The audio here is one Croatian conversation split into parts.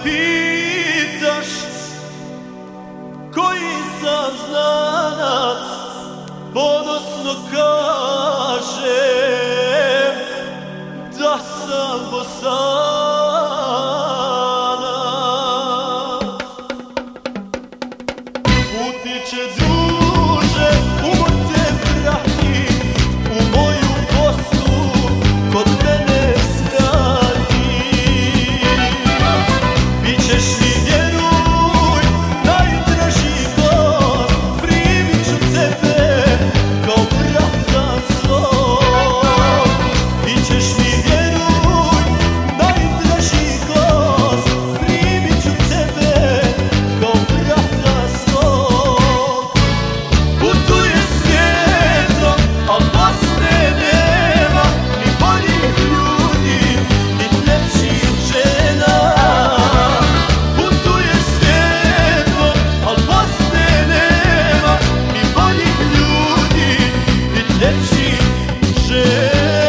pitaš koji sam znanac, ponosno kažem da sam Bosanac. Putniče druže, umorte prati, u moju Bosnu kod mene skrati. Bićeš mi, vjeruj, najdraži gost, primit ću tebe kao brata svog. Bićeš mi, vjeruj, najdraži gost, primit ću tebe kao brata svog. Putujem svijetom, al Bosne nema, ni boljih ljudi, ni lepših žena. Putujem svijetom, al Bosne nema, ni boljih ljudi, ni lepših žena.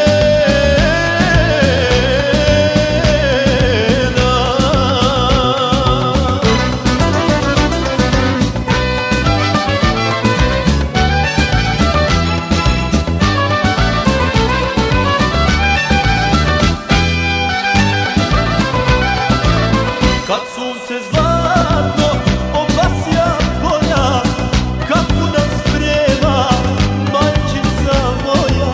Kad sunce zlatno obasja polja, kafu nam sprema majčica moja.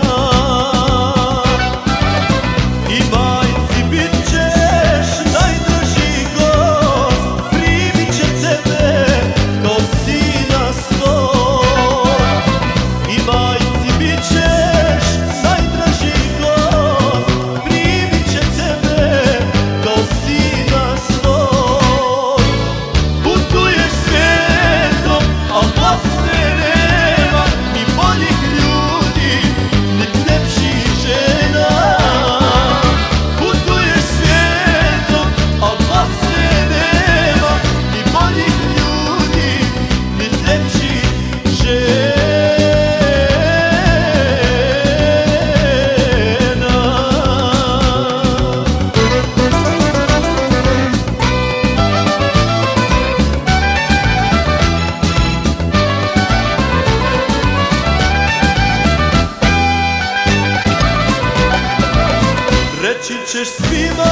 I majci bit ćeš najdraži gost, primit će tebe kao sina svog. I majci bit ćeš najdraži gost, primit će tebe kao sina svog. Putuješ svijetom, al Bosne nema, ni boljih ljudi, ni lepših žena. Putuješ svijetom, al Bosne nema, ni boljih ljudi, ni lepših žena. Reći ćeš svima